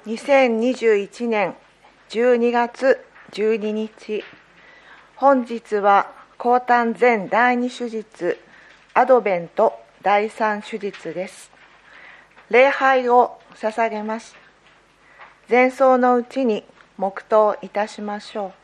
2021年12月12日、本日は降誕前第2手術、アドベント第3手術です。礼拝を捧げます。前奏のうちに黙祷いたしましょう。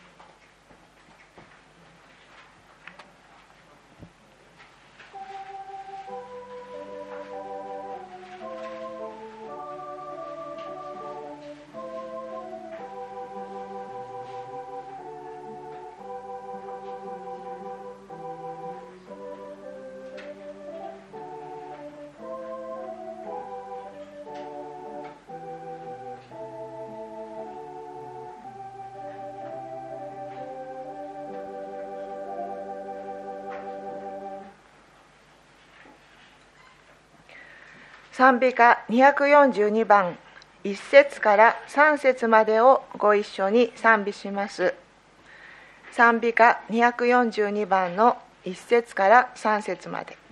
賛美歌242番、1節から3節までをご一緒に賛美します。賛美歌242番の1節から3節まで。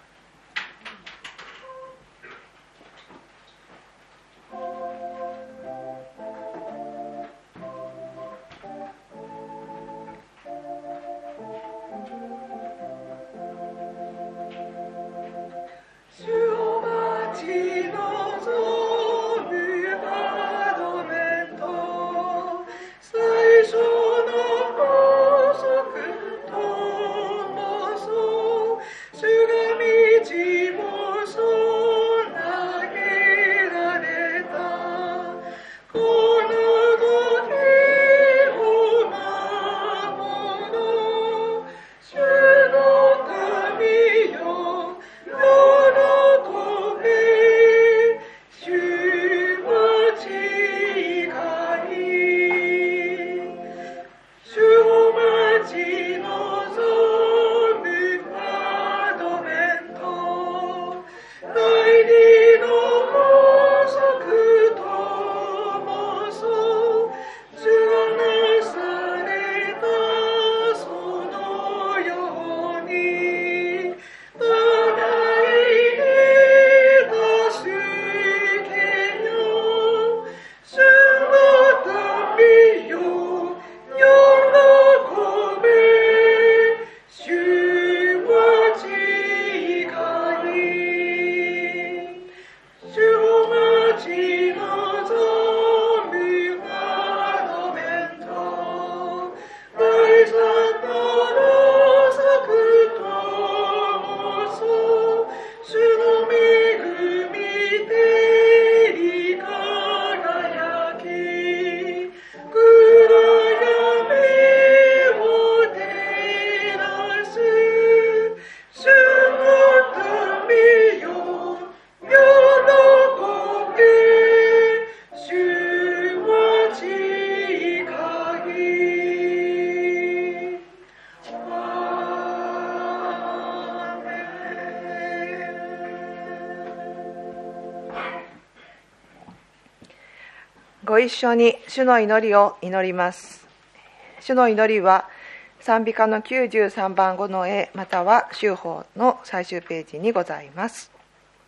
ご一緒に主の祈りを祈ります。主の祈りは賛美歌の93番5の絵または修法の最終ページにございます。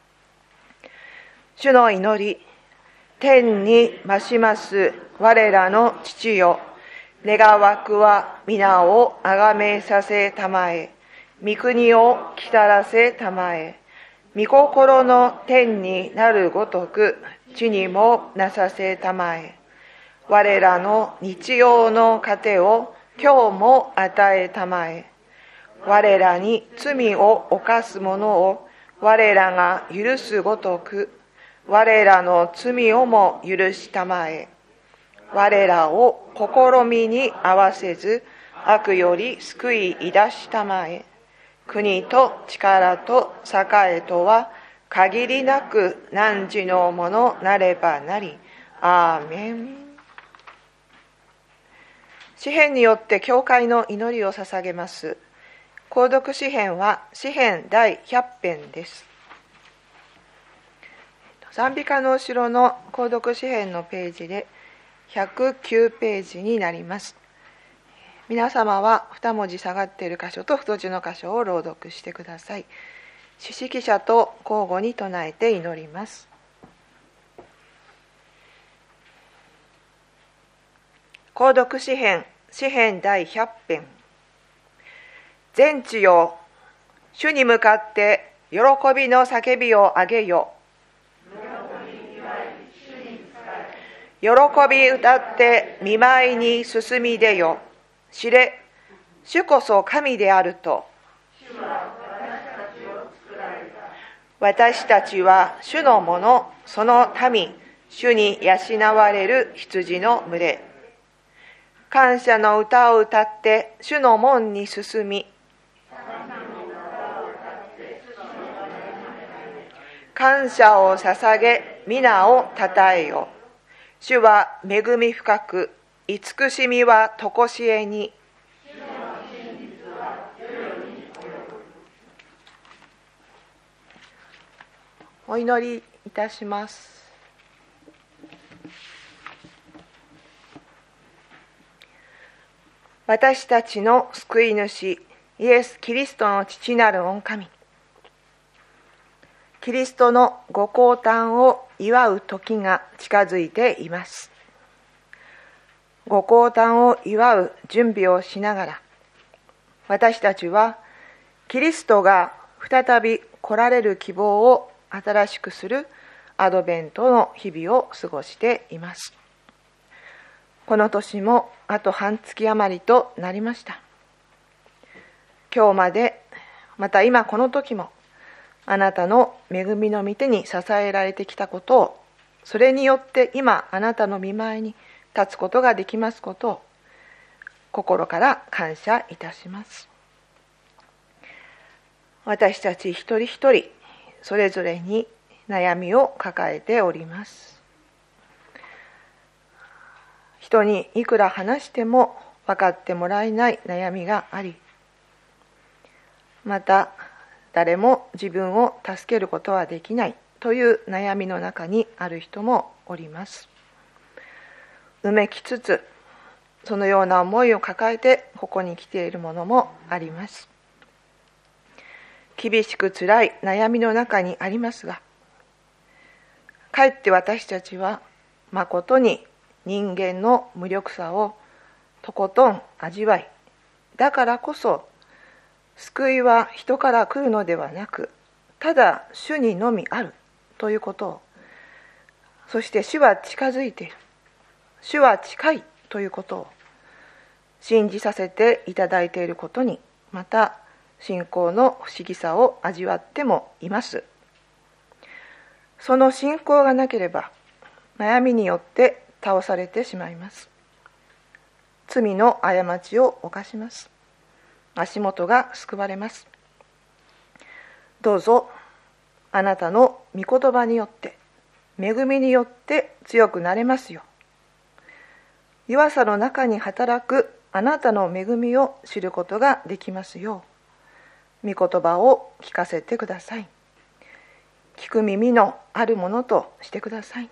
主の祈り、天に増します我らの父よ、願わくは皆をあがめさせたまえ、御国を来たらせたまえ、御心の天になるごとく地にもなさせたまえ。我らの日用の糧を今日も与えたまえ。我らに罪を犯す者を我らが許すごとく、我らの罪をも許したまえ。我らを試みに合わせず、悪より救い出したまえ。国と力と栄とは限りなく汝のものなればなり。アーメン。詩編によって教会の祈りを捧げます。購読詩編は詩編第100編です。賛美歌の後ろの購読詩編のページで109ページになります。皆様は2文字下がっている箇所と太字の箇所を朗読してください。司祭者と交互に唱えて祈ります。 購読詩編第100編。全地よ、主に向かって喜びの叫びをあげよ。喜び歌って見舞いに進み出よ。知れ、主こそ神であると。私たちは主のもの、その民、主に養われる羊の群れ。感謝の歌を歌って主の門に進み、感謝を捧げ、皆をたたえよ。主は恵み深く、慈しみはとこしえに。お祈りいたします。私たちの救い主、イエス・キリストの父なる御神。キリストのご降誕を祝う時が近づいています。ご降誕を祝う準備をしながら、私たちはキリストが再び来られる希望を新しくするアドベントの日々を過ごしています。この年もあと半月余りとなりました。今日まで、また今この時も、あなたの恵みの御手に支えられてきたことを、それによって今あなたの御前に立つことができますことを、心から感謝いたします。私たち一人一人、それぞれに悩みを抱えております。人にいくら話しても分かってもらえない悩みがあり、また誰も自分を助けることはできないという悩みの中にある人もおります。うめきつつ、そのような思いを抱えてここに来ているものもあります。厳しくつらい悩みの中にありますが、かえって私たちはまことに人間の無力さをとことん味わい、だからこそ救いは人から来るのではなく、ただ主にのみあるということを、そして主は近づいている、主は近いということを信じさせていただいていることに、また信仰の不思議さを味わってもいます。その信仰がなければ、悩みによって倒されてしまいます。罪の過ちを犯します。足元が救われます。どうぞあなたの御言葉によって、恵みによって強くなれますよう、弱さの中に働くあなたの恵みを知ることができますよう、御言葉を聞かせてください。聞く耳のあるものとしてください。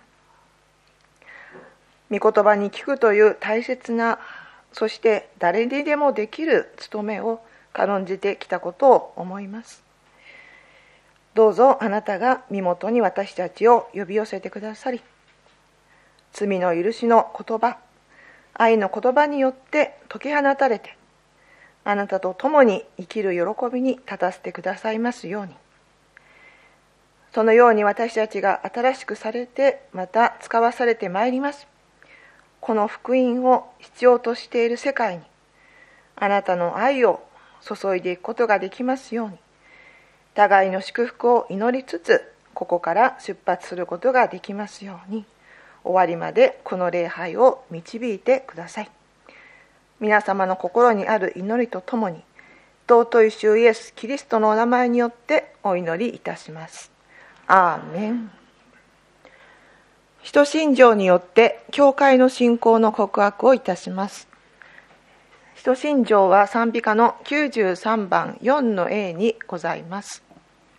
御言葉に聞くという大切な、そして誰にでもできる務めを軽んじてきたことを思います。どうぞあなたが身元に私たちを呼び寄せてくださり、罪の許しの言葉、愛の言葉によって解き放たれて、あなたと共に生きる喜びに立たせてくださいますように。そのように私たちが新しくされて、また使わされてまいります。この福音を必要としている世界に、あなたの愛を注いでいくことができますように、互いの祝福を祈りつつ、ここから出発することができますように、終わりまでこの礼拝を導いてください。皆様の心にある祈りとともに、尊い主イエス・キリストのお名前によってお祈りいたします。アーメン。使徒信条によって教会の信仰の告白をいたします。使徒信条は賛美歌の93番4の A にございます。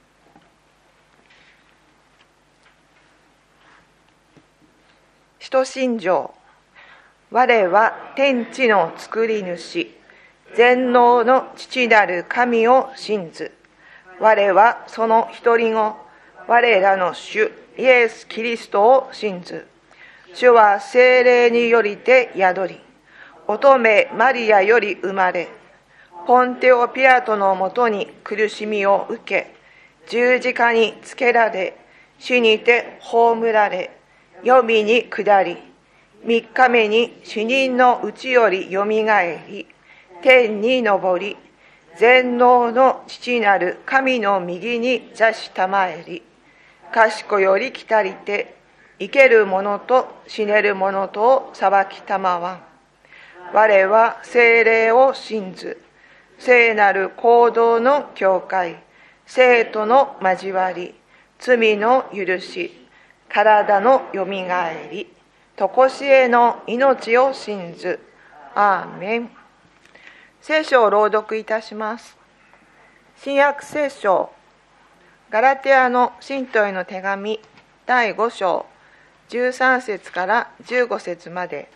使徒信条。我は天地の作り主、全能の父なる神を信ず。我はその一人子、我らの主イエス・キリストを信ず。主は聖霊によりて宿り、 乙女マリアより生まれ、ポンテオピラトのもとに苦しみを受け、十字架につけられ、死にて葬られ、黄泉に下り、3日目に死人のうちよりよみがえり、天に昇り、全能の父なる神の右に座したまえり、賢より来たりて、生ける者と死ねる者とを裁きたまわん。我は聖霊を信ず、聖なる行動の教会、聖との交わり、罪の許し、体のよみがえり、とこしえの命を信ず。アーメン。聖書を朗読いたします。新約聖書、ガラテヤの信徒への手紙第5章13節から15節まで、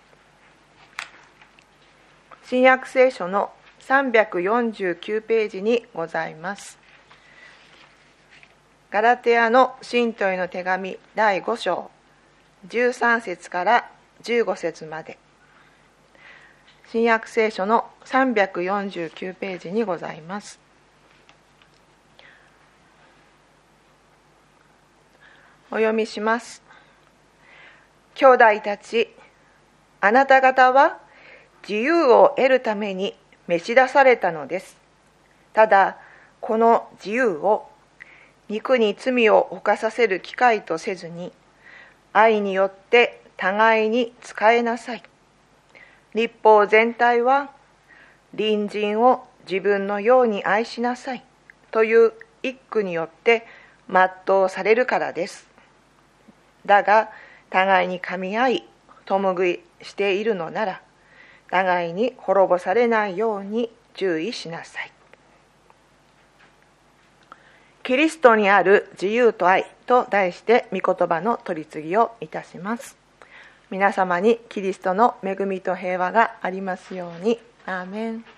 新約聖書の349ページにございます。ガラテヤの信徒への手紙第5章13節から15節まで、新約聖書の349ページにございます。お読みします。兄弟たち、あなた方は自由を得るために召し出されたのです。ただ、この自由を肉に罪を犯させる機会とせずに、愛によって互いに仕えなさい。律法全体は、隣人を自分のように愛しなさいという一句によって全うされるからです。だが、互いに噛み合い、共食いしているのなら、互いに滅ぼされないように注意しなさい。キリストにある自由と愛と題して御言葉の取り次ぎをいたします。皆様にキリストの恵みと平和がありますように。アーメン。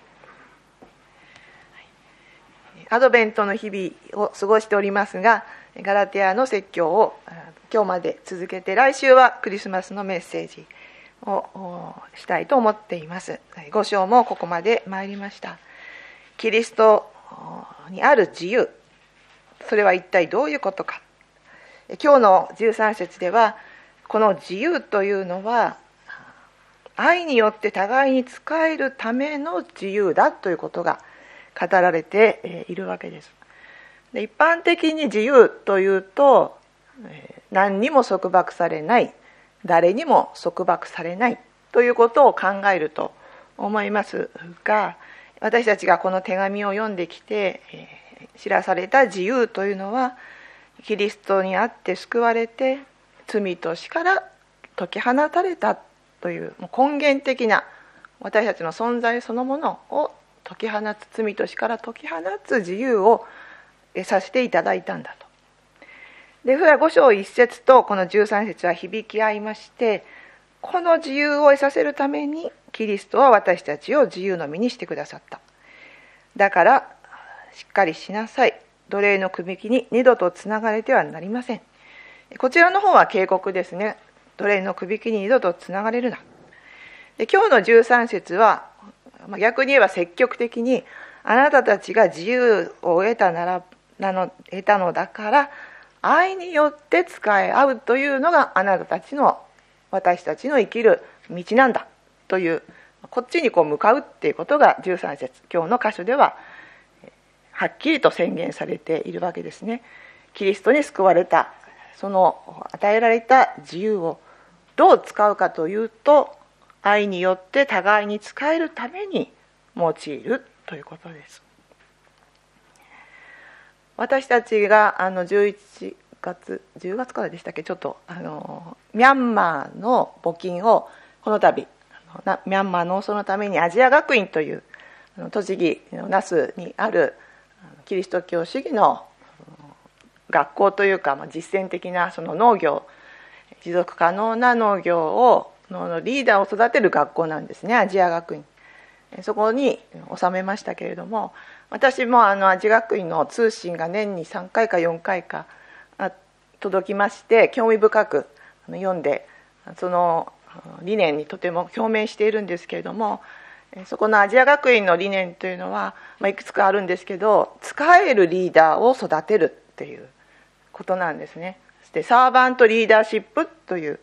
アドベントの日々を過ごしておりますが、ガラテヤの説教を今日まで続けて、来週はクリスマスのメッセージをしたいと思っています。5章もここまで参りました。キリストにある自由、それは一体どういうことか。今日の13節では、この自由というのは愛によって互いに仕えるための自由だということが語られているわけです。で、一般的に自由というと、何にも束縛されない、誰にも束縛されないということを考えると思いますが、私たちがこの手紙を読んできて知らされた自由というのは、キリストにあって救われて罪と死から解き放たれたという根源的な私たちの存在そのものを解き放つ、罪と死から解き放つ自由を得させていただいたんだと。で、それは5章1節とこの13節は響き合いまして、この自由を得させるためにキリストは私たちを自由の身にしてくださった。だからしっかりしなさい。奴隷のくびきに二度とつながれてはなりません。こちらの方は警告ですね。奴隷のくびきに二度とつながれるな。で、今日の13節は逆に言えば積極的に、あなたたちが自由を得たのだから愛によって仕え合うというのが私たちの生きる道なんだという、こっちに向かうっていうことが13節、今日の箇所でははっきりと宣言されているわけですね。キリストに救われた、その与えられた自由をどう使うかというと、愛によって互いに仕えるために用いるということです。私たちが10月からでしたっけ、ちょっとミャンマーの募金をこの度ミャンマー農村のためにアジア学院という栃木の那須にあるキリスト教主義の学校というか、実践的なその農業、持続可能な農業のリーダーを育てる学校なんですね、アジア学院。そこに収めましたけれども、私もアジア学院の通信が年に3回か4回か届きまして、興味深く読んで、その理念にとても共鳴しているんですけれども、そこのアジア学院の理念というのは、いくつかあるんですけど、使えるリーダーを育てるっていうことなんですね。そしてサーバントリーダーシップという、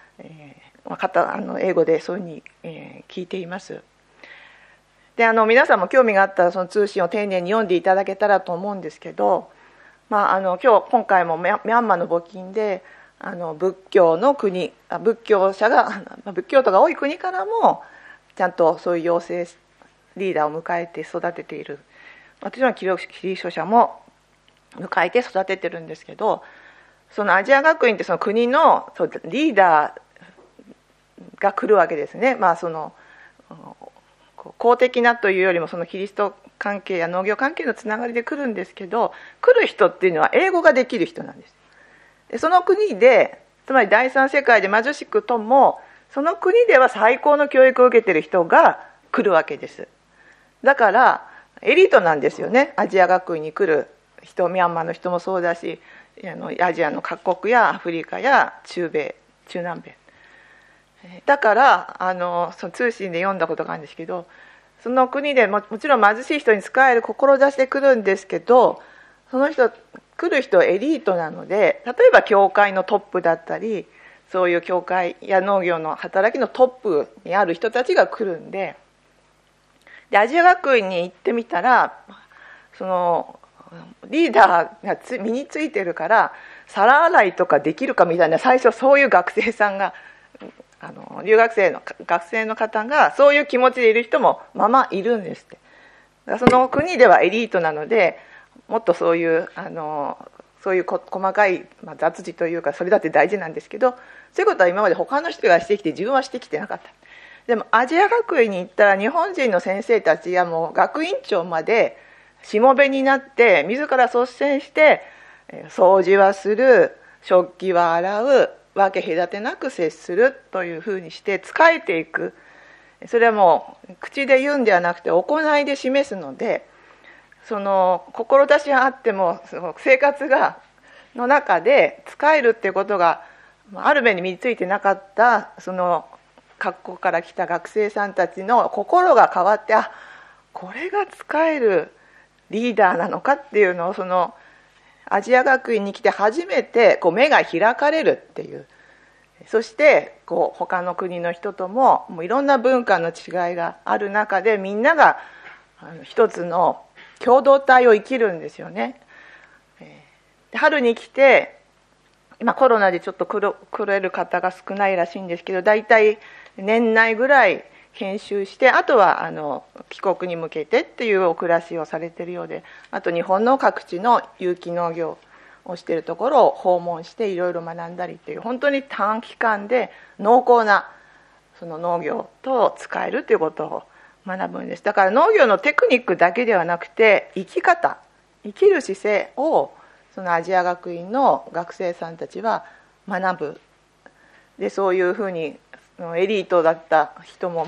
英語でそういうふうに、聞いています。で、皆さんも興味があったらその通信を丁寧に読んでいただけたらと思うんですけど、今回もミャンマーの募金で仏教の国、仏教徒が多い国からもちゃんとそういう養成リーダーを迎えて育てている、もちろんキリスト者も迎えて育ててるんですけど、そのアジア学院ってその国のリーダーが来るわけですね。その公的なというよりもそのキリスト関係や農業関係のつながりで来るんですけど、来る人っていうのは英語ができる人なんです。でその国で、つまり第三世界で貧しくともその国では最高の教育を受けている人が来るわけです。だからエリートなんですよね、アジア学院に来る人。ミャンマーの人もそうだし、アジアの各国やアフリカや中南米だから、その通信で読んだことがあるんですけど、その国で もちろん貧しい人に仕える志で来るんですけど、その人来る人はエリートなので、例えば教会のトップだったり、そういう教会や農業の働きのトップにある人たちが来るんで、アジア学院に行ってみたら、そのリーダーが身についてるから皿洗いとかできるかみたいな、最初そういう学生さんが、留学生の学生の方がそういう気持ちでいる人もいるんですって。だからその国ではエリートなので、もっとそういう細かい、雑事というか、それだって大事なんですけど、そういうことは今まで他の人がしてきて自分はしてきてなかった。でもアジア学院に行ったら日本人の先生たちやもう学院長までしもべになって自ら率先して掃除はする、食器は洗う、分け隔てなく接するというふうにして仕えていく。それはもう口で言うんではなくて行いで示すので、その志があってもその生活の中で仕えるっていうことがある面に身についてなかった、その各国から来た学生さんたちの心が変わって、これが仕えるリーダーなのかっていうのを、そのアジア学院に来て初めて目が開かれるっていう。そして他の国の人ともいろんな文化の違いがある中で、みんなが一つの共同体を生きるんですよね。春に来て、今コロナでちょっと来れる方が少ないらしいんですけど、だいたい年内ぐらい研修して、あとは帰国に向けてっていうお暮らしをされているようで、あと日本の各地の有機農業をしているところを訪問していろいろ学んだりっていう、本当に短期間で濃厚なその農業と使えるということを学ぶんです。だから農業のテクニックだけではなくて、生きる姿勢をそのアジア学院の学生さんたちは学ぶ。でそういうふうにエリートだった人も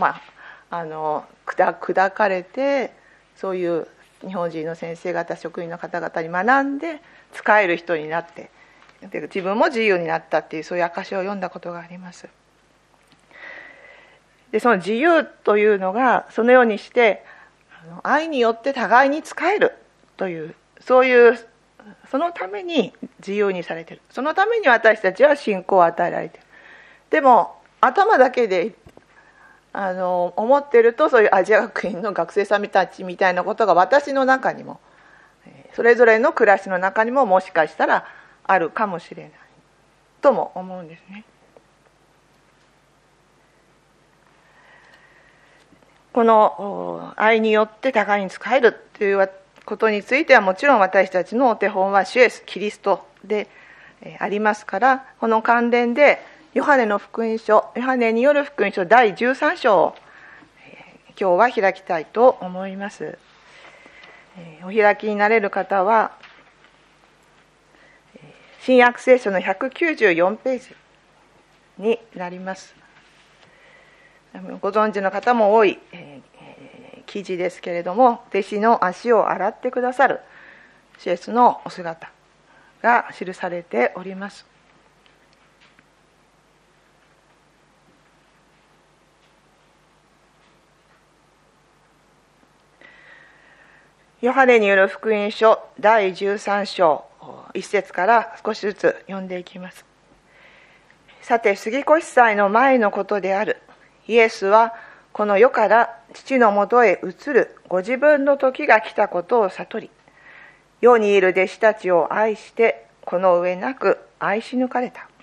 砕かれて、そういう日本人の先生方、職員の方々に学んで使える人になって、自分も自由になったっていう、そういう証を読んだことがあります。でその自由というのが、そのようにして愛によって互いに仕えるという、そういうそのために自由にされている。そのために私たちは信仰を与えられている。でも頭だけで思っていると、そういうアジア学院の学生さんたちみたいなことが私の中にも、それぞれの暮らしの中にももしかしたらあるかもしれないとも思うんですね。この愛によって互いに仕えるということについては、もちろん私たちのお手本は主イエスキリストでありますから、この関連でヨハネによる福音書第13章を今日は開きたいと思います。お開きになれる方は新約聖書の194ページになります。ご存知の方も多い記事ですけれども、弟子の足を洗ってくださるイエスのお姿が記されております。 ヨハネによる福音書第13章1節から少しずつ読んでいきます。さて、杉越祭の前のことである。イエスはこの世から父のもとへ移るご自分の時が来たことを悟り、世にいる弟子たちを愛してこの上なく愛し抜かれた。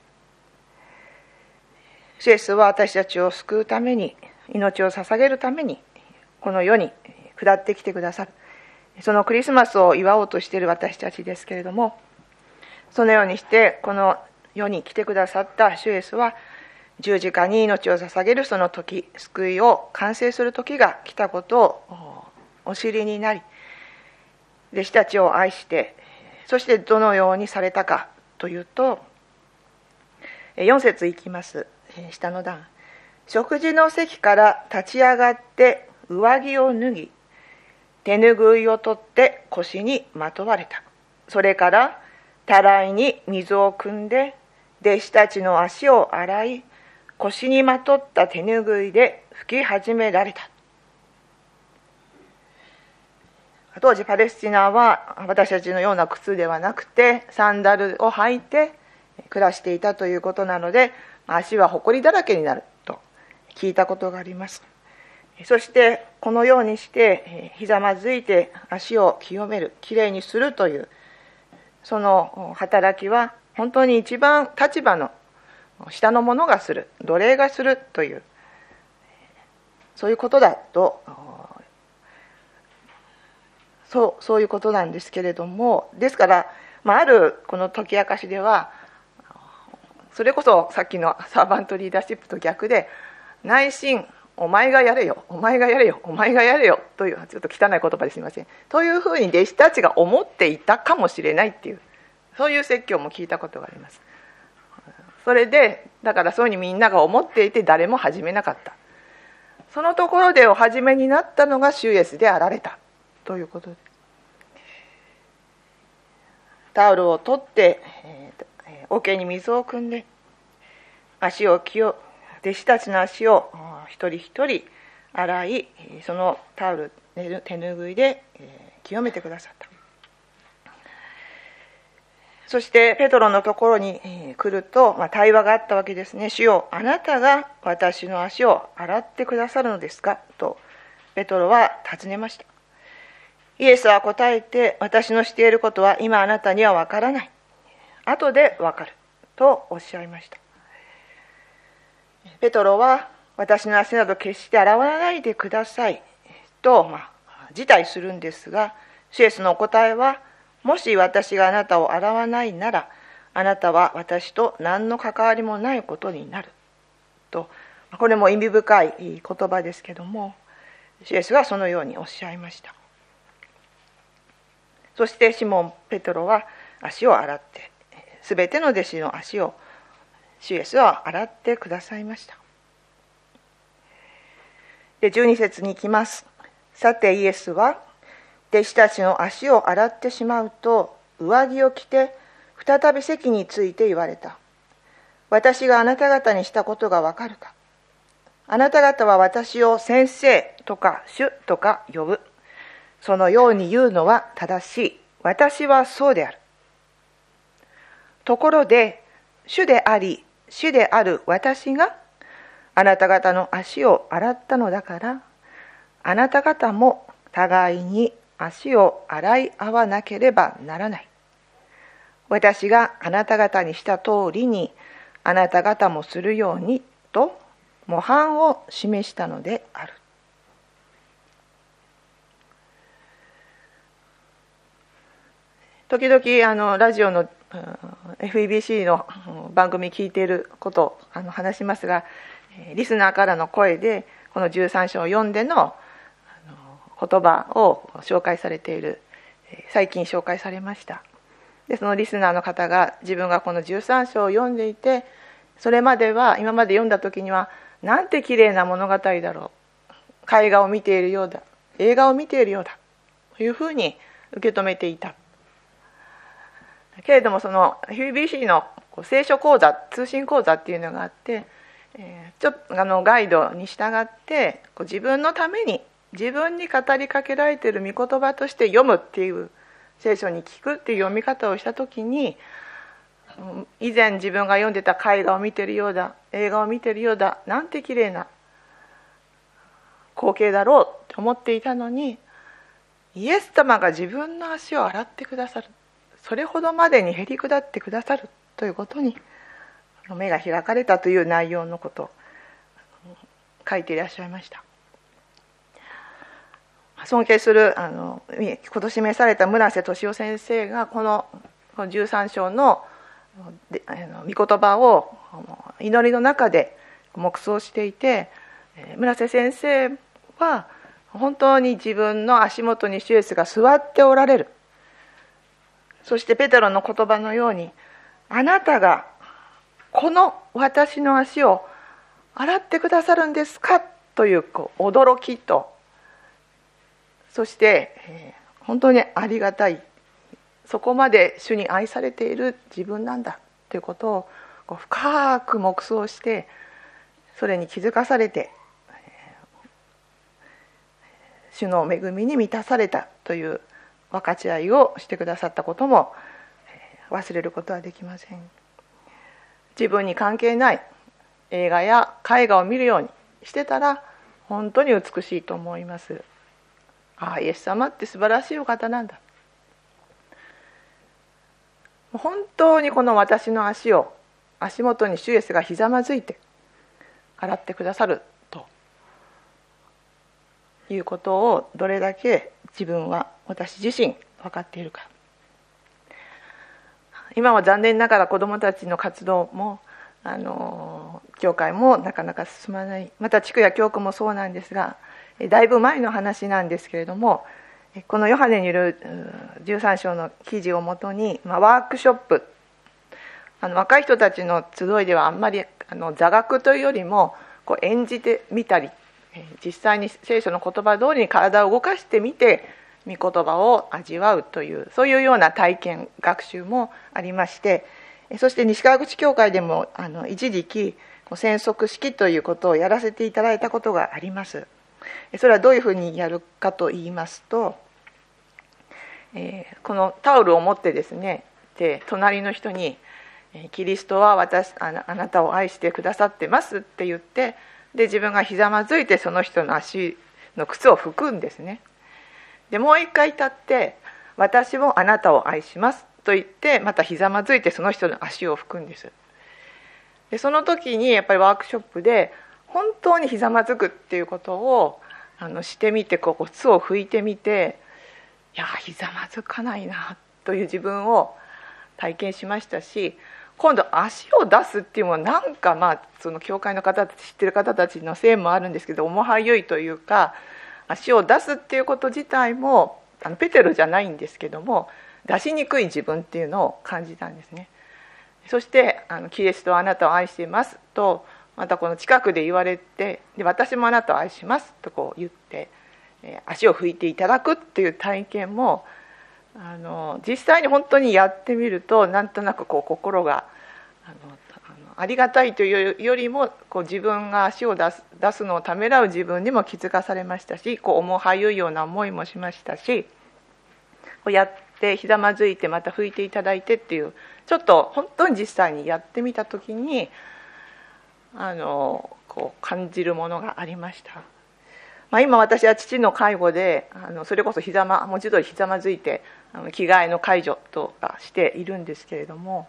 イエスは私たちを救うために、命を捧げるためにこの世に下ってきてくださる。そのクリスマスを祝おうとしている私たちですけれども、そのようにしてこの世に来てくださった主イエスは、十字架に命を捧げるその時、救いを完成する時が来たことをお知りになり、弟子たちを愛して、そしてどのようにされたかというと、4節いきます。下の段。食事の席から立ち上がって上着を脱ぎ、手ぬぐいを取って腰にまとわれた。それからたらいに水を汲んで弟子たちの足を洗い、腰にまとった手ぬぐいで拭き始められた。当時パレスチナは私たちのような靴ではなくてサンダルを履いて暮らしていたということなので、足はほこりだらけになると聞いたことがあります。そしてこのようにしてひざまずいて足を清める、きれいにするというその働きは本当に一番立場の下の者がする、奴隷がするという、そういうことだと、そういうことなんですけれども、ですから、あるこの解き明かしでは、それこそさっきのサーバントリーダーシップと逆で、内心お前がやれよ、お前がやれよ、お前がやれよという、ちょっと汚い言葉ですみません、というふうに弟子たちが思っていたかもしれないっていう、そういう説教も聞いたことがあります。それでだからそういうふうにみんなが思っていて誰も始めなかった。そのところでお始めになったのが主イエスであられたということです。タオルを取って桶に水を汲んで弟子たちの足を一人一人洗い、そのタオル、手ぬぐいで清めてくださった。そしてペトロのところに来ると、対話があったわけですね。主よ、あなたが私の足を洗ってくださるのですかとペトロは尋ねました。イエスは答えて、私のしていることは今あなたには分からない。後で分かるとおっしゃいました。ペトロは私の足など決して洗わないでくださいと辞退するんですが、主イエスのお答えは、もし私があなたを洗わないなら、あなたは私と何の関わりもないことになると、これも意味深い言葉ですけども、主イエスはそのようにおっしゃいました。そしてシモン・ペトロは足を洗って、すべての弟子の足を主イエスは洗ってくださいました。で、12節に行きます。さてイエスは弟子たちの足を洗ってしまうと、上着を着て再び席について言われた。私があなた方にしたことがわかるか。あなた方は私を先生とか主とか呼ぶ。そのように言うのは正しい。私はそうである。ところで、主であり、主である私があなた方の足を洗ったのだから、あなた方も互いに足を洗い合わなければならない。私があなた方にした通りに、あなた方もするようにと模範を示したのである。時々ラジオのFEBC の番組聞いていることを話しますが、リスナーからの声でこの13章を読んでの言葉を紹介されている、最近紹介されました。でそのリスナーの方が自分がこの13章を読んでいて、それまでは今まで読んだ時にはなんて綺麗な物語だろう、絵画を見ているようだ、映画を見ているようだというふうに受け止めていたけれども、その FEBC の聖書講座、通信講座っていうのがあって、ちょっとガイドに従って自分のために自分に語りかけられている御言葉として読むっていう、聖書に聞くっていう読み方をしたときに、以前自分が読んでた絵画を見てるようだ、映画を見てるようだ、なんて綺麗な光景だろうと思っていたのに、イエス様が自分の足を洗ってくださる、それほどまでにへり下ってくださるということに目が開かれたという内容のことを書いていらっしゃいました。尊敬する今年召された村瀬俊夫先生がこの13章の御言葉を祈りの中で黙想していて、村瀬先生は本当に自分の足元に主イエスが座っておられる。そしてペテロの言葉のように、あなたがこの私の足を洗ってくださるんですかという驚きと、そして本当にありがたい、そこまで主に愛されている自分なんだということを深く黙想して、それに気づかされて主の恵みに満たされたという分かち合いをしてくださったことも忘れることはできません。自分に関係ない映画や絵画を見るようにしてたら本当に美しいと思います。ああ、イエス様って素晴らしいお方なんだ。本当にこの私の足元に主イエスがひざまずいて洗ってくださるということをどれだけ自分は、私自身分かっているか。今は残念ながら子どもたちの活動も教会もなかなか進まない、また地区や教区もそうなんですが、だいぶ前の話なんですけれども、このヨハネによる13章の記事をもとに、ワークショップ、若い人たちの集いではあんまり座学というよりも演じてみたり、実際に聖書の言葉通りに体を動かしてみて御言葉を味わうという、そういうような体験学習もありまして、そして西川口教会でも一時期宣則式ということをやらせていただいたことがあります。それはどういうふうにやるかと言いますと、このタオルを持ってですね、で隣の人にキリストはあなたを愛してくださってますって言って、で自分がひざまずいてその人の足の靴を拭くんですね。でもう一回立って、私もあなたを愛しますと言って、またひざまずいてその人の足を拭くんです。でその時にやっぱりワークショップで本当にひざまずくっていうことをしてみて、靴を拭いてみて、いやひざまずかないなという自分を体験しましたし、今度足を出すっていうのはなんかその教会の方たち、知ってる方たちのせいもあるんですけど、面白いというか、足を出すっていうこと自体もペテロじゃないんですけども、出しにくい自分っていうのを感じたんですね。そしてキリストはあなたを愛していますとまたこの近くで言われて、で私もあなたを愛しますと言って足を拭いていただくっていう体験も実際に本当にやってみると、なんとなく心がありがたいというよりも自分が足を出すのをためらう自分にも気づかされましたし、面白いような思いもしましたし、やってひざまずいてまた拭いていただいてっていう、ちょっと本当に実際にやってみた時に感じるものがありました。今私は父の介護でそれこそ文字通りひざまずいて着替えの介助とかしているんですけれども、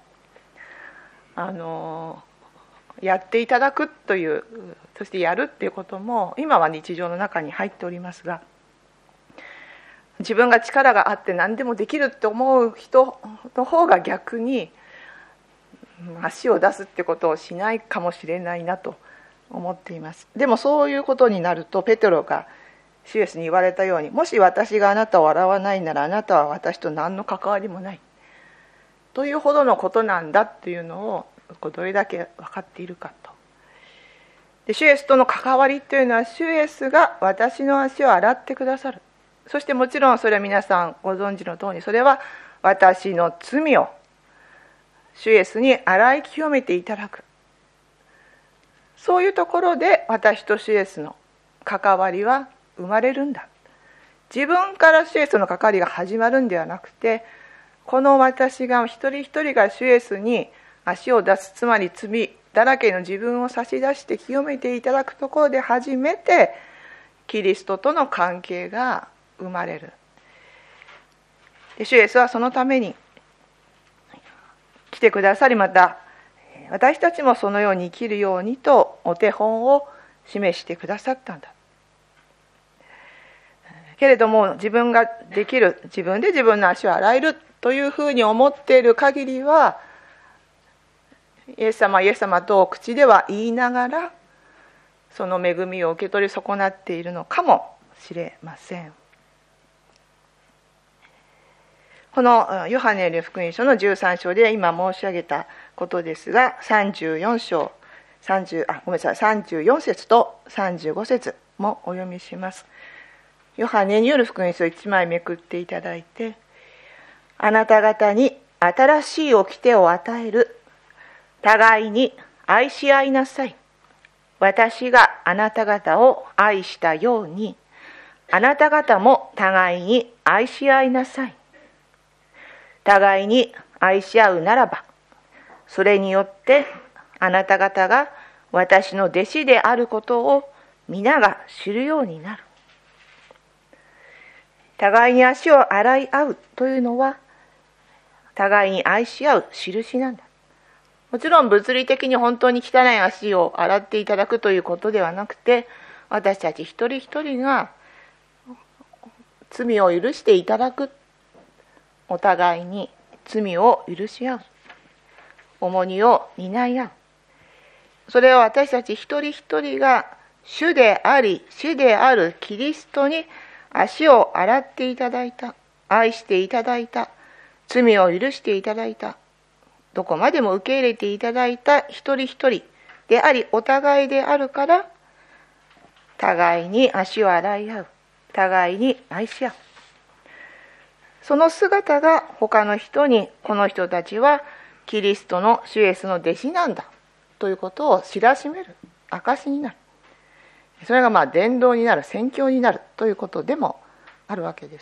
やっていただくという、そしてやるっていうことも今は日常の中に入っておりますが、自分が力があって何でもできるって思う人の方が逆に足を出すってことをしないかもしれないなと思っています。でもそういうことになると、ペテロが主イエスに言われたように、もし私があなたを洗わないならあなたは私と何の関わりもないというほどのことなんだっていうのをどれだけ分かっているかと。で主イエスとの関わりというのは、主イエスが私の足を洗ってくださる。そしてもちろんそれは皆さんご存知の通り、それは私の罪を主イエスに洗い清めていただく、そういうところで私と主イエスの関わりは生まれるんだ。自分から主イエスの関わりが始まるんではなくて、この私が一人一人が主イエスに足を出す、つまり罪だらけの自分を差し出して清めていただくところで初めてキリストとの関係が生まれる。で主イエスはそのために来てくださり、また私たちもそのように生きるようにとお手本を示してくださったんだ。けれども自分ができる、自分で自分の足を洗えるというふうに思っている限りは、イエス様イエス様と口では言いながらその恵みを受け取り損なっているのかもしれません。このヨハネの福音書の13章で今申し上げたことですが、34節と35節もお読みします。ヨハネによる福音書1枚めくっていただいて、あなた方に新しい掟を与える。互いに愛し合いなさい。私があなた方を愛したように、あなた方も互いに愛し合いなさい。互いに愛し合うならば、それによってあなた方が私の弟子であることを皆が知るようになる。互いに足を洗い合うというのは、互いに愛し合う印なんだ。もちろん物理的に本当に汚い足を洗っていただくということではなくて、私たち一人一人が罪を許していただく、お互いに罪を許し合う、重荷を担い合う、それを私たち一人一人が主であり主であるキリストに足を洗っていただいた、愛していただいた、罪を許していただいた、どこまでも受け入れていただいた一人一人であり、お互いであるから、互いに足を洗い合う、互いに愛し合う。その姿が他の人に、この人たちはキリストの主イエスの弟子なんだということを知らしめる証になる。それが伝道になる、宣教になるということでもあるわけです。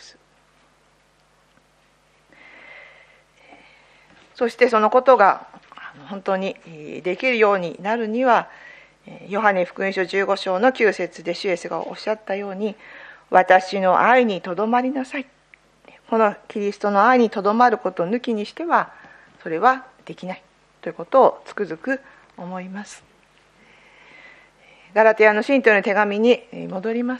そしてそのことが本当にできるようになるには、ヨハネ福音書15章の9節で主イエスがおっしゃったように、私の愛にとどまりなさい。このキリストの愛にとどまることを抜きにしてはそれはできないということをつくづく思います。ガラテヤの信徒の手紙に戻ります。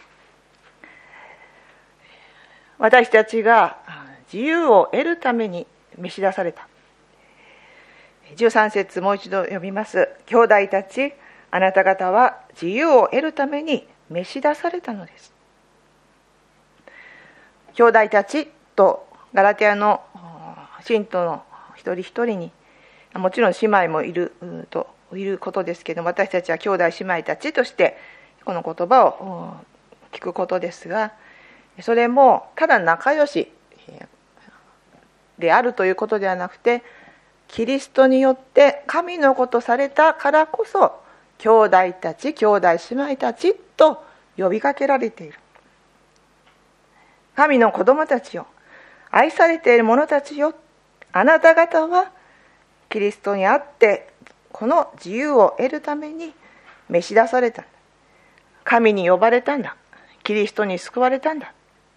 私たちが自由を得るために召し出された。13節もう一度読みます。兄弟たち、あなた方は自由を得るために召し出されたのです。兄弟たちとガラテヤの信徒の一人一人に、もちろん姉妹もいるということですけれども、私たちは兄弟姉妹たちとしてこの言葉を聞くことですが、それもただ仲良しであるということではなくて、キリストによって神の子とされたからこそ、兄弟たち、兄弟姉妹たちと呼びかけられている。神の子供たちよ、愛されている者たちよ、あなた方はキリストにあってこの自由を得るために召し出された。神に呼ばれたんだ。キリストに救われたんだ。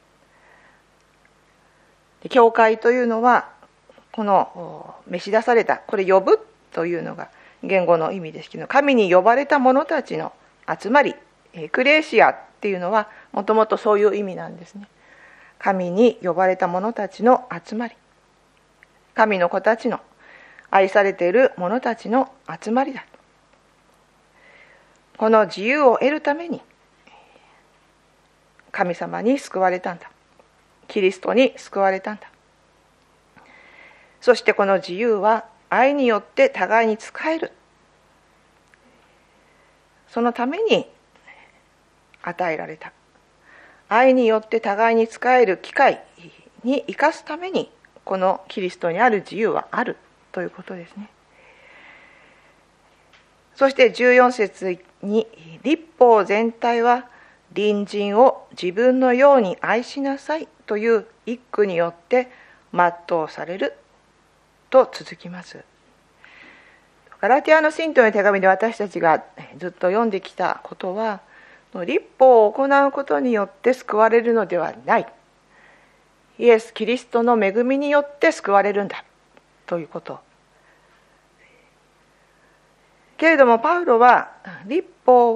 教会というのはこの召し出された、これ呼ぶというのが言語の意味ですけど、神に呼ばれた者たちの集まり、クレーシアっていうのはもともとそういう意味なんですね。神に呼ばれた者たちの集まり、神の子たちの、愛されている者たちの集まりだ。この自由を得るために神様に救われたんだ。キリストに救われたんだ。そしてこの自由は愛によって互いに仕える、そのために与えられた。愛によって互いに仕える機会に生かすために、このキリストにある自由はあるということですね。そして14節に、律法全体は隣人を自分のように愛しなさいという一句によって全うされると続きます。ガラティアの信徒の手紙で私たちがずっと読んできたことは、律法を行うことによって救われるのではない。イエス・キリストの恵みによって救われるんだということ。けれどもパウロは律法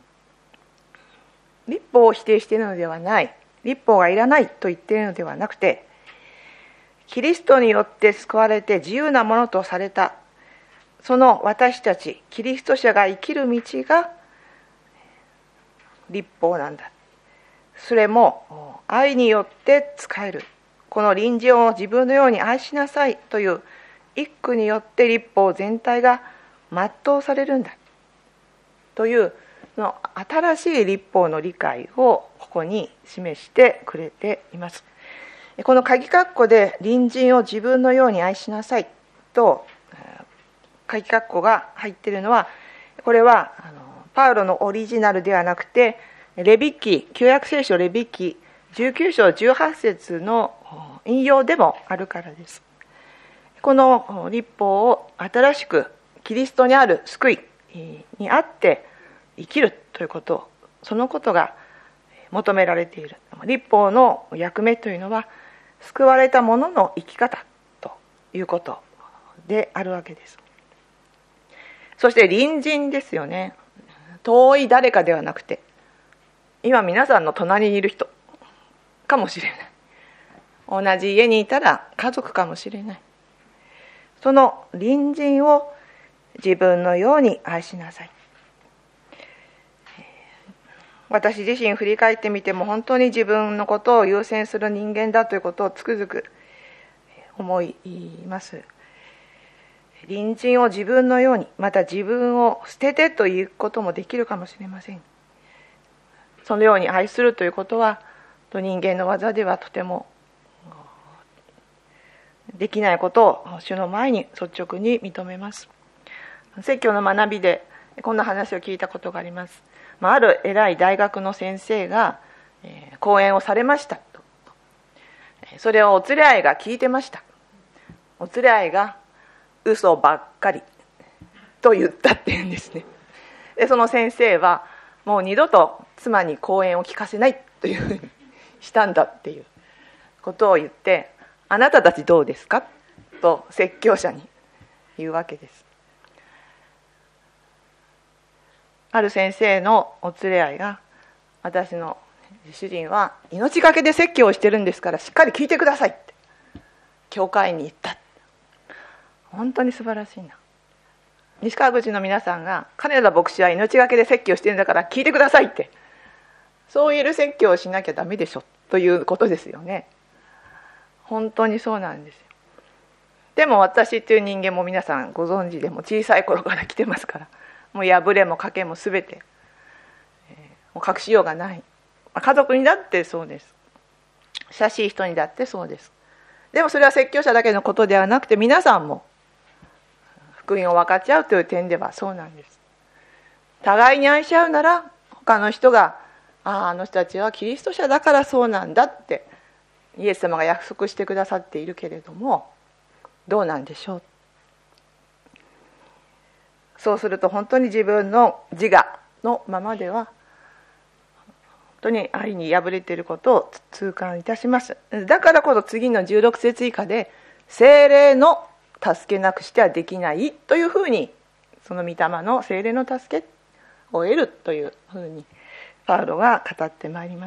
を否定しているのではない。律法がいらないと言っているのではなくて、キリストによって救われて自由なものとされた、その私たちキリスト者が生きる道が律法なんだ。それも愛によって使える。この隣人を自分のように愛しなさいという一句によって律法全体が全うされるんだというの新しい律法の理解をここに示してくれています。この鍵括弧で隣人を自分のように愛しなさいと鍵括弧が入っているのは、これはパウロのオリジナルではなくて、レビ記、旧約聖書レビ記19章18節の引用でもあるからです。この律法を新しくキリストにある救いにあって生きるということ、そのことが求められている。律法の役目というのは救われた者の生き方ということであるわけです。そして隣人ですよね。遠い誰かではなくて、今皆さんの隣にいる人かもしれない。同じ家にいたら家族かもしれない。その隣人を自分のように愛しなさい。私自身振り返ってみても本当に自分のことを優先する人間だということをつくづく思います。隣人を自分のように、また自分を捨ててということもできるかもしれません。そのように愛するということは人間の技ではとてもできないことを主の前に率直に認めます。説教の学びでこんな話を聞いたことがあります。ある偉い大学の先生が講演をされましたと。それをお連れ合いが聞いてました。お連れ合いが嘘ばっかりと言ったっていうんですね。でその先生はもう二度と妻に講演を聞かせないというふうにしたんだっていうことを言って、あなたたちどうですかと説教者に言うわけです。ある先生のお連れ合いが、私の主人は命がけで説教をしてるんですからしっかり聞いてくださいって教会に言った。本当に素晴らしいな。西川口の皆さんが、金田牧師は命がけで説教してるんだから聞いてくださいって、そういう説教をしなきゃダメでしょということですよね。本当にそうなんですよ。でも私っていう人間も皆さんご存知で、も小さい頃から来てますから、もう破れも賭けも全て、もう隠しようがない。家族にだってそうです。親しい人にだってそうです。でもそれは説教者だけのことではなくて、皆さんも福音を分かち合うという点ではそうなんです。互いに愛し合うなら、他の人があの人たちはキリスト者だからそうなんだってイエス様が約束してくださっているけれども、どうなんでしょう。そうすると本当に自分の自我のままでは本当に愛に破れていることを痛感いたします。だからこそ次の16節以下で、聖霊の助けなくしてはできないというふうに、その御霊の聖霊の助けを得るというふうにパウロが語ってまいります。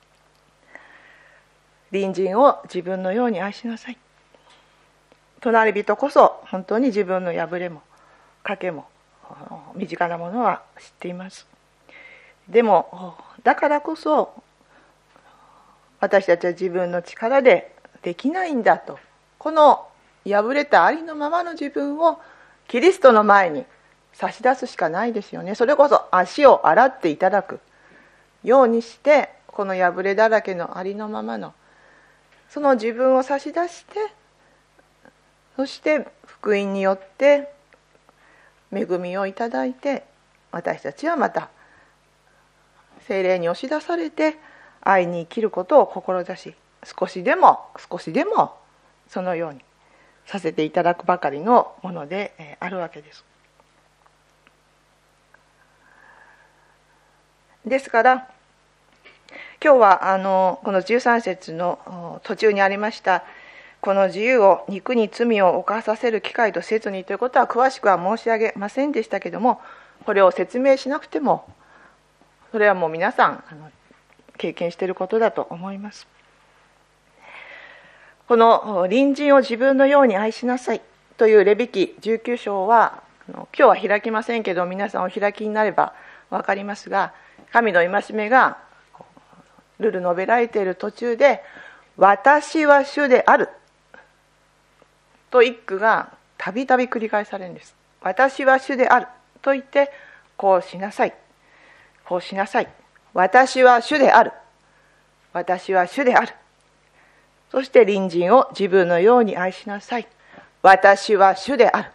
隣人を自分のように愛しなさい。隣人こそ本当に自分の破れも賭けも身近なものは知っています。でもだからこそ私たちは自分の力でできないんだと、この破れたありのままの自分をキリストの前に差し出すしかないですよね。それこそ足を洗っていただくようにして、この破れだらけのありのままのその自分を差し出して、そして福音によって恵みをいただいて、私たちはまた聖霊に押し出されて愛に生きることを志し、少しでもそのようにさせていただくばかりのものであるわけです。ですから今日はこの13節の途中にありましたこの自由を肉に罪を犯させる機会とせずにということは詳しくは申し上げませんでしたけども、これを説明しなくてもそれはもう皆さん経験していることだと思います。この隣人を自分のように愛しなさいというレビ記19章は今日は開きませんけど、皆さんお開きになれば分かりますが、神の戒めがルル述べられている途中で私は主であると一句がたびたび繰り返されるんです。私は主であると言ってこうしなさい、こうしなさい、私は主である、私は主である、そして隣人を自分のように愛しなさい、私は主である。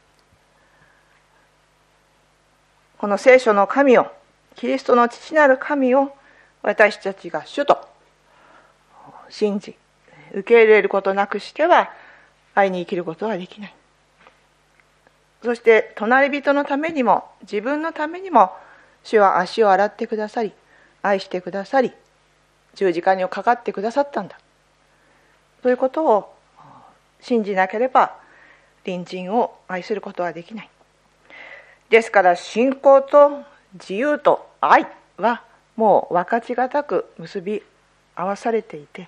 この聖書の神を、キリストの父なる神を私たちが主と信じ受け入れることなくしては愛に生きることはできない。そして隣人のためにも自分のためにも主は足を洗ってくださり、愛してくださり、十字架にかかってくださったんだということを信じなければ隣人を愛することはできない。ですから信仰と自由と愛はもう分かちがたく結び合わされていて、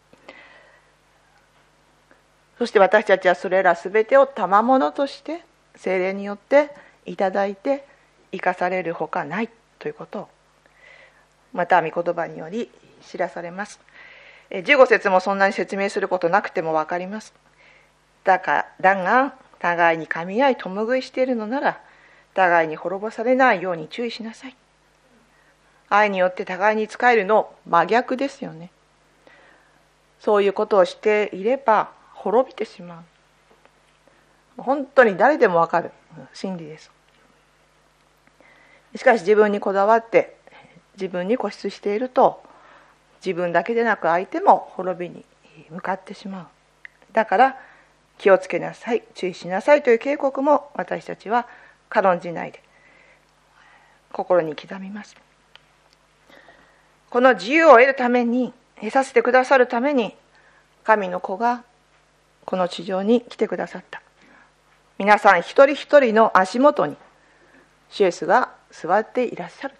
そして私たちはそれらすべてを賜物として聖霊によっていただいて生かされるほかないということをまた御言葉により知らされます。15節もそんなに説明することなくても分かります。だが互いに噛み合い共食いしているのなら互いに滅ぼされないように注意しなさい。愛によって互いに仕えるの真逆ですよね。そういうことをしていれば滅びてしまう。本当に誰でもわかる真理です。しかし自分にこだわって自分に固執していると自分だけでなく相手も滅びに向かってしまう。だから気をつけなさい、注意しなさいという警告も私たちは軽んじないで心に刻みます。この自由を得るために、得させてくださるために神の子がこの地上に来てくださった。皆さん一人一人の足元に主イエスが座っていらっしゃる。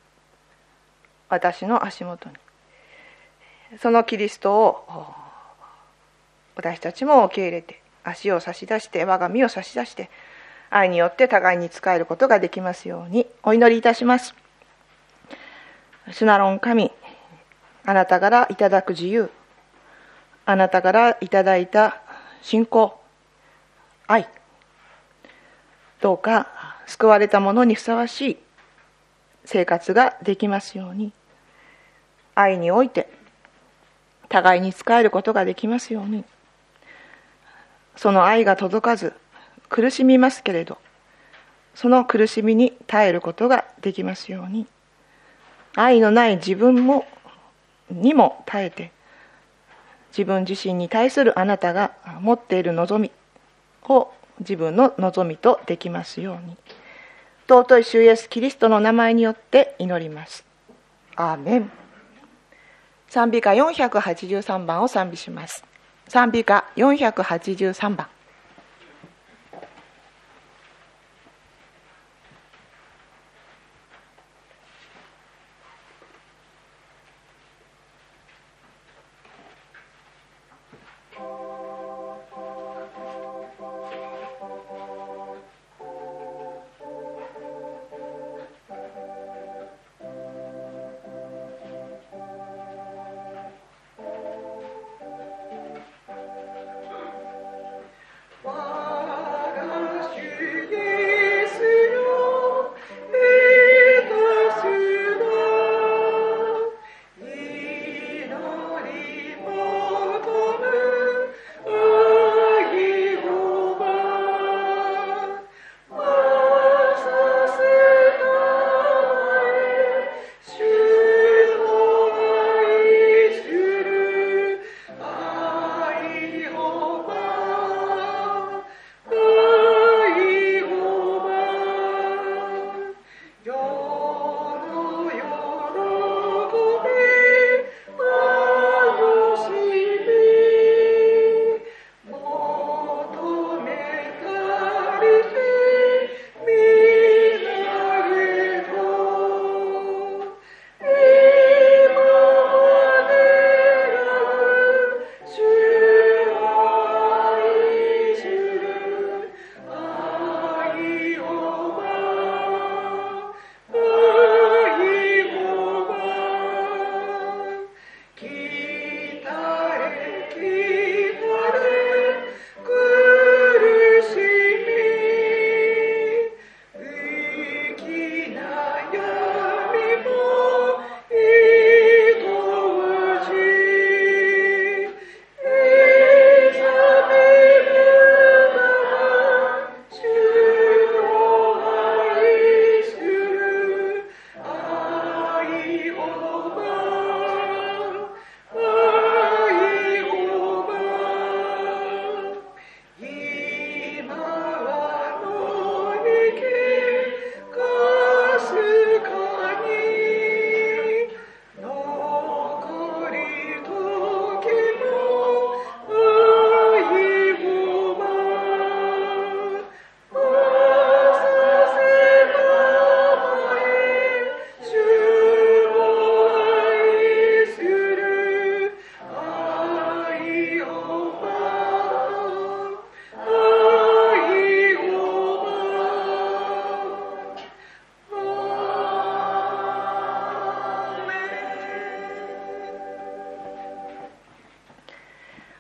私の足元にそのキリストを私たちも受け入れて足を差し出して我が身を差し出して愛によって互いに仕えることができますようにお祈りいたします。主なる御神、あなたからいただく自由、あなたからいただいた信仰、愛、どうか救われた者にふさわしい生活ができますように、愛において互いに仕えることができますように、その愛が届かず苦しみますけれど、その苦しみに耐えることができますように、愛のない自分にも耐えて、自分自身に対するあなたが持っている望みを自分の望みとできますように、尊い主イエスキリストの名前によって祈ります。アーメン。賛美歌483番を賛美します。賛美歌483番。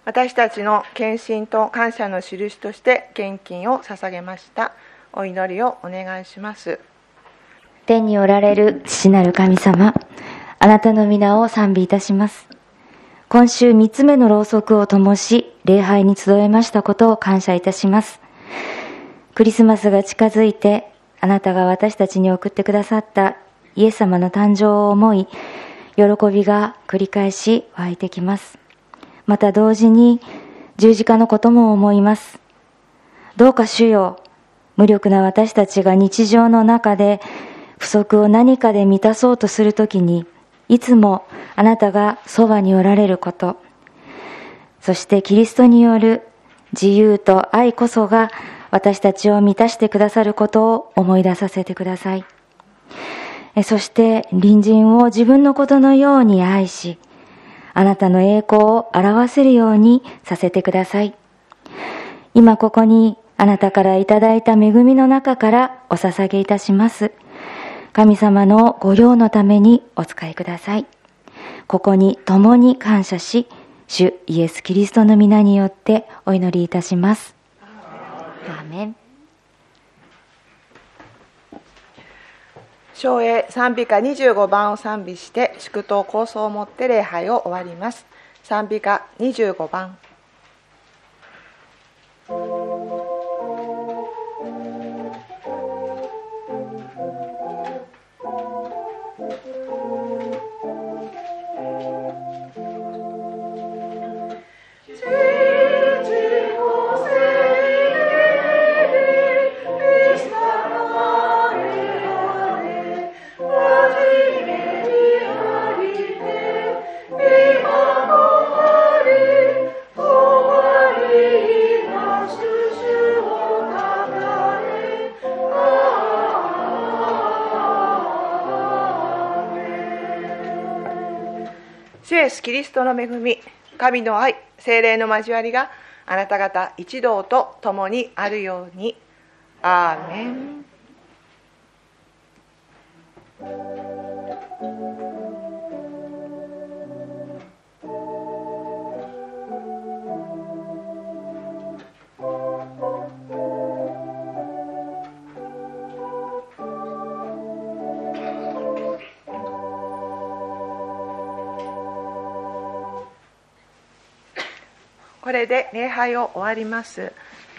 私たちの献身と感謝の印として献金を捧げました。お祈りをお願いします。 天におられる父なる神様、あなたの皆を賛美いたします。今週3つ目のろうそくを灯し、礼拝に集えましたことを感謝いたします。クリスマスが近づいて、あなたが私たちに送ってくださったイエス様の誕生を思い、喜びが繰り返し湧いてきます。また同時に十字架のことも思います。どうか主よ、無力な私たちが日常の中で不足を何かで満たそうとするときに、いつもあなたがそばにおられること、そしてキリストによる自由と愛こそが私たちを満たしてくださることを思い出させてください。そして隣人を自分のことのように愛し、あなたの栄光を表せるようにさせてください。今ここにあなたからいただいた恵みの中からお捧げいたします。神様のご領のためにお使いください。ここに共に感謝し、主イエス・キリストの皆によってお祈りいたします。アーメン。 唱詠賛美歌25番を賛美して祝祷構想をもって礼拝を終わります。賛美歌25番。主イエスキリストの恵み、神の愛、聖霊の交わりがあなた方一同と共にあるように。アーメン。これで礼拝を終わります。